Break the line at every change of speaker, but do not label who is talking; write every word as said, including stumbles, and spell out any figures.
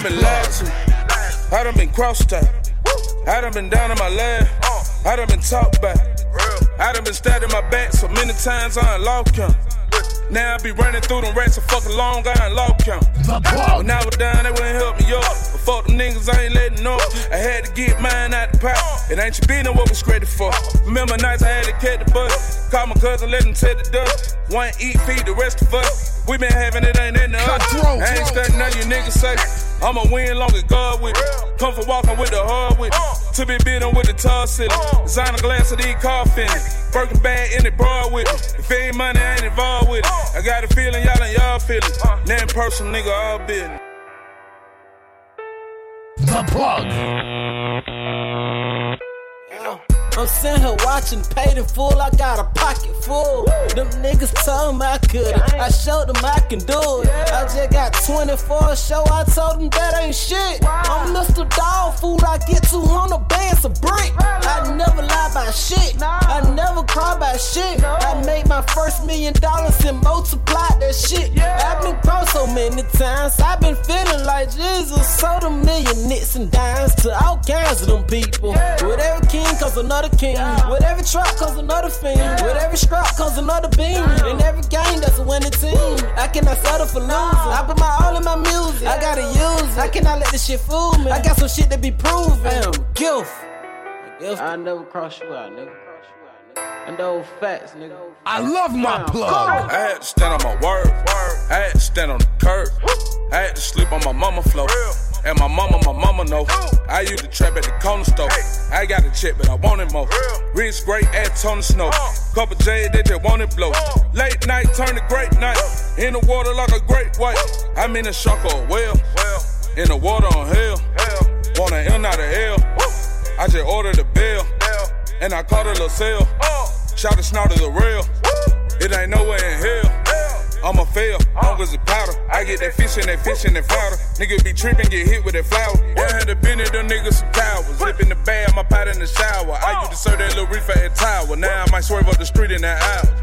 been lied to. I done been crossed out. I done been down on my leg. I done been talked back. I done been stabbed in my back so many times I ain't lost count. Now I be running through them rats so fucking long, I ain't lost count. When I was down, they wouldn't help me up. But fuck them niggas, I ain't letting up. I had to get mine out the pot. It ain't your business what we scraped for. Remember nights I had to catch the bus. Call my cousin, let him take the dust. One eat, feed the rest of us. We been having it, ain't in the us. I ain't studying none of you niggas say. I'ma win long as God with me. Come for walking with the hard with me. To be beaten with the tall ceiling. Design a glass of these car finish. Birkin bag in the broad with me. If it ain't money, I ain't involved with it. I got a feeling y'all and y'all feeling. Now in person, nigga, all business.
The Plug.
I'm sitting here watching, paid in full, I got a pocket full. Them niggas told me I couldn't, I showed them I can do it. I just got twenty-four show, I told them that ain't shit. I'm Mister Dog Food, I get two hundred bands a brick. I never lie about shit, I never cry about shit. I made my first million dollars and multiplied that shit. I've been broke so many times, I've been feeling like Jesus. Sold a million nits and dimes to all kinds of them people. With every king comes another king. With every trap comes another fiend. With every scrap comes another beam. In every game that's a winning team. I cannot settle for losing. I put my all in my music. I gotta use it. I cannot let this shit fool me. I got some shit to be proven. Damn, gift. I never cross you out, nigga. And those facts, nigga.
I love my plug.
I had to stand on my word. I had to stand on the curb. I had to sleep on my mama floor. And my mama, my mama know. I used to trap at the corner store. I got a check, but I wanted more. Rich, great, add Tony Snow. Couple J's, they just wanted blow. Late night, turn to great night. In the water like a great white. I'm in a shark or a whale. In the water on hell. Want an L, not a L. I just ordered a bill. And I caught a little sale. Shot a snout as a rail. It ain't nowhere in hell. I'ma fail, long as it powder. I get that fish and that fish and that flounder. Niggas be trippin', get hit with that flour. I had to bend it, them niggas some cowards. Zip in the bag, my pot in the shower. I used to serve that little reefer at Tower. Now I might swerve up the street in that hour.